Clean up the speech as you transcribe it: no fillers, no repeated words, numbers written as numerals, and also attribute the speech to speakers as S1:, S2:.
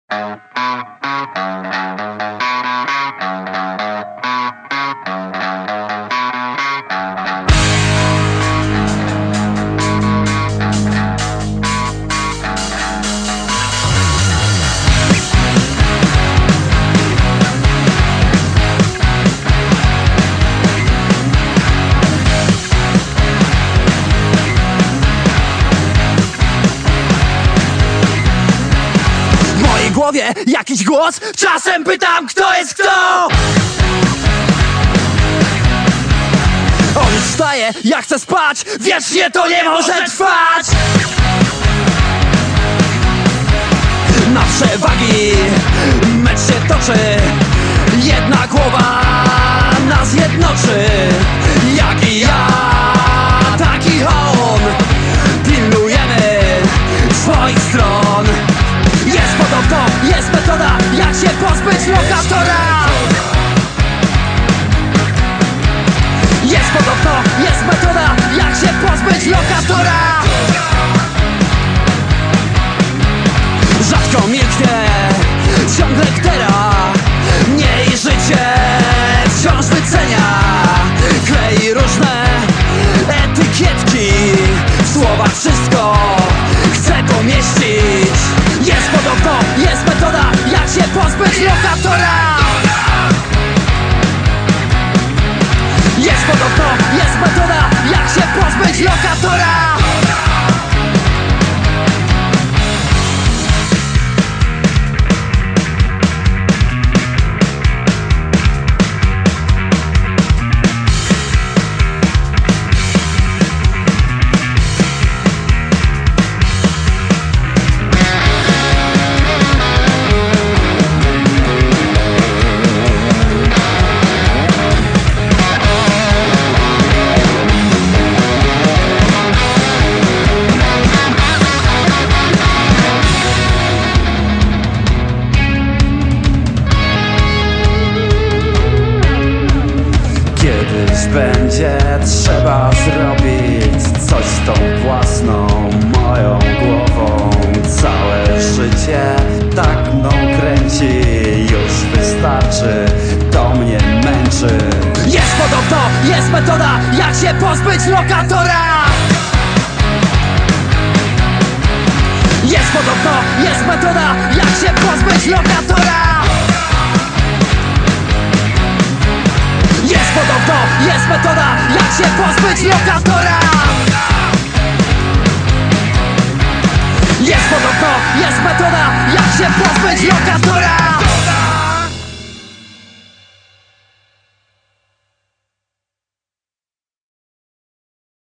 S1: Jakiś głos, czasem pytam, kto jest kto. On już wstaje, ja chcę spać, wiecznie to nie może trwać. Na przewagi mecz się toczy, jedna głowa nas jednoczy. Jak i ja, tak i on, pilnujemy swoich stron. Jest podobno, jest metoda, jak się pozbyć lokatora. Jest podobno, jest metoda, jak się pozbyć lokatora. Rzadko milknie, ciągle ktera. Mniej życie wciąż wycenia. Klei różne etykietki, w słowach wszystko chce pomieścić. Jest podobno, jest metoda, jak się pozbyć lokatora. Jest podobno, jest metoda, jak się pozbyć lokatora.
S2: Będzie trzeba zrobić coś z tą własną moją głową. Całe życie tak mną kręci, już wystarczy, to mnie męczy.
S1: Jest podobno, jest metoda, jak się pozbyć lokatora. Jest podobno, jest metoda, jak się pozbyć lokatora. Jest podobno, jest metoda, jak się pozbyć lokatora. Jest podobno, jest metoda, jak się pozbyć lokatora.